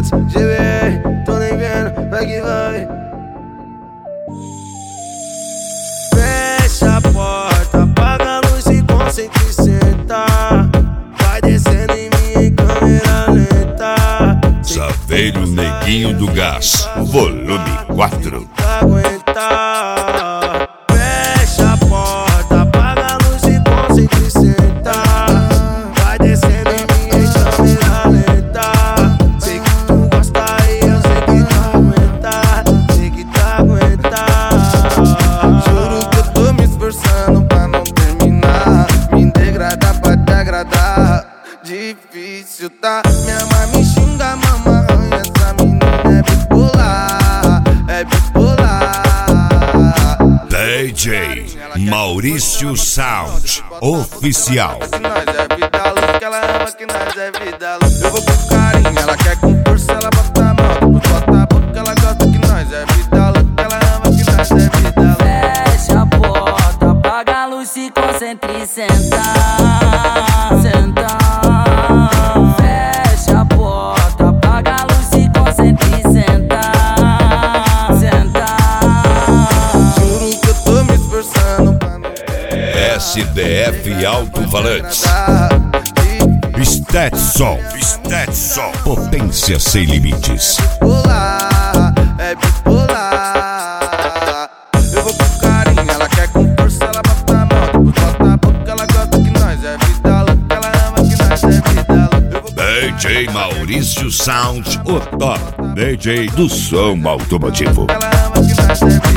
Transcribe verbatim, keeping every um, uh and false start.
Volantes, G B R, tô nem vendo, vai que vai. Fecha a porta, apaga a luz e concentre e senta. Vai descendo em mim em câmera lenta. Saveiro Neguinho do Gás, volume quatro. Aguentar. Fecha a porta, apaga a luz e concentre e senta. Vai descendo em mim em câmera lenta. Sei que tu gosta e eu sei que tu aguenta. Sei que tu aguenta. Juro que eu tô me esforçando pra não terminar. Me degradar pra te agradar. Difícil, tá? Minha mãe me xinga, mamãe. Essa menina é bipolar, é bipolar. D J Maurício Sound Oficial. Que nós é vida louca, ela ama que nós é vida louca. Eu vou com carinho, ela quer com força, ela bota a mão, depois bota a boca, ela gosta que nós é vida louca, ela ama que nós é vida louca. Fecha a porta, apaga a luz, se concentre e senta. Senta. Fecha a porta, apaga a luz, se concentre e senta. Senta. Juro que eu tô me esforçando pra não S D F Alto-Falantes. Stetson, Stetson, potência sem limites. bipolar, é bipolar. Eu vou com carinho, ela quer com força, ela bota a mão, depois bota a boca, ela gosta que nós é vida louca, ela ama que nós é vida louca. D J Maurício Sound, o top D J do som automotivo. Ela ama que nós é vida